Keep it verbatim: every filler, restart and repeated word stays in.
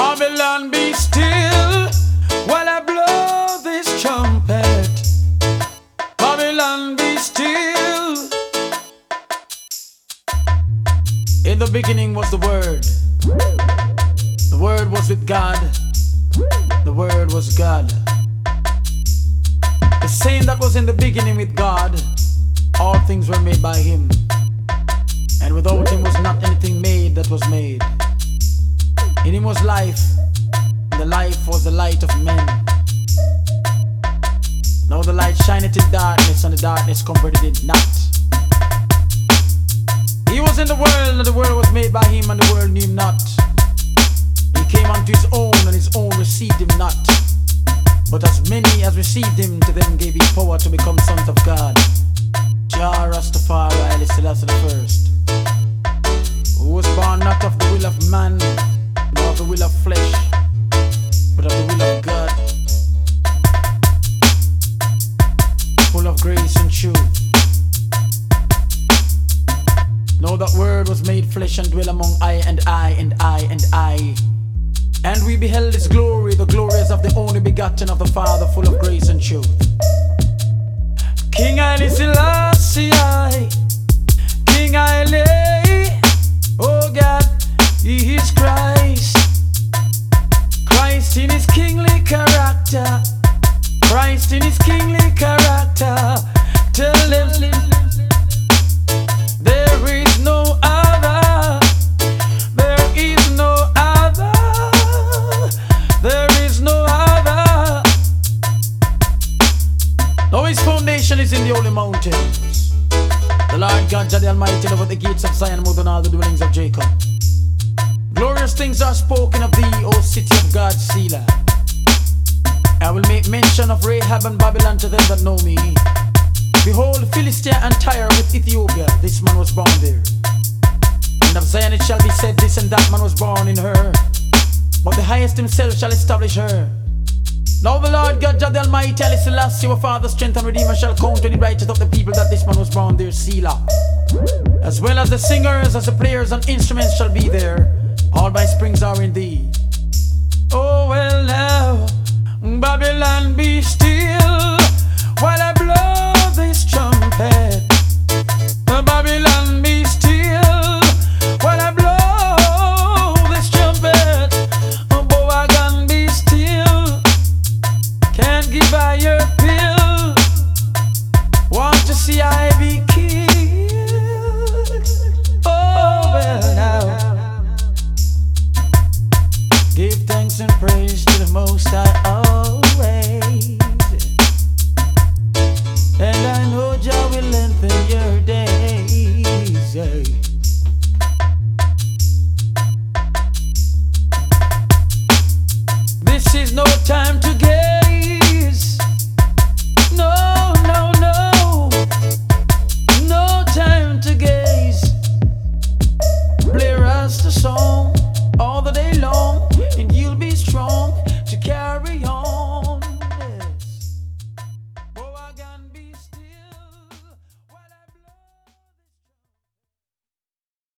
Babylon, be still while I blow this trumpet. Babylon, be still. In the beginning was the Word. The Word was with God. The Word was God. The same that was in the beginning with God. All things were made by Him, and without Him was not anything made that was made. In Him was life, and the life was the light of men. Now the light shineth in darkness, and the darkness comprehended it not. He was in the world, and the world was made by Him, and the world knew Him not. He came unto His own, and His own received Him not. But as many as received Him, to them gave He power to become sons of God. Jah Rastafari, Haile Selassie the First, who was born not of the will of man, nor of the will of flesh, but of the will of God, full of grace and truth. Know that Word was made flesh and dwell among I and I and I and I. And we beheld His glory, the glories of the only begotten of the Father, full of grace and truth. King Haile Selassie, King Haile, oh God, He is Christ. Christ in His kingly character, Christ in His kingly character. Tell them there is no other, there is no other, there is no other. Now His foundation is in the holy mountains. The Lord God, Jah the Almighty, over the gates of Zion, more than all the dwellings of Jacob. Glorious things are spoken of thee, O city of God, Selah. I will make mention of Rahab and Babylon to them that know me. Behold, Philistia and Tyre with Ethiopia, this man was born there. And of Zion it shall be said, this and that man was born in her. But the highest Himself shall establish her. Now the Lord God, Jah the Almighty, Haile Selassie, our Father, strength and Redeemer, shall count to the righteous of the people that this man was born there, Selah. As well as the singers, as the players and instruments shall be there. All my springs are in thee. Oh well now, Babylon, be still while I blow this trumpet. Babylon, be still while I blow this trumpet. Boagan, be still, can't give her your pill. Want to see I be killed. Oh well now, give thanks and praise to the Most High.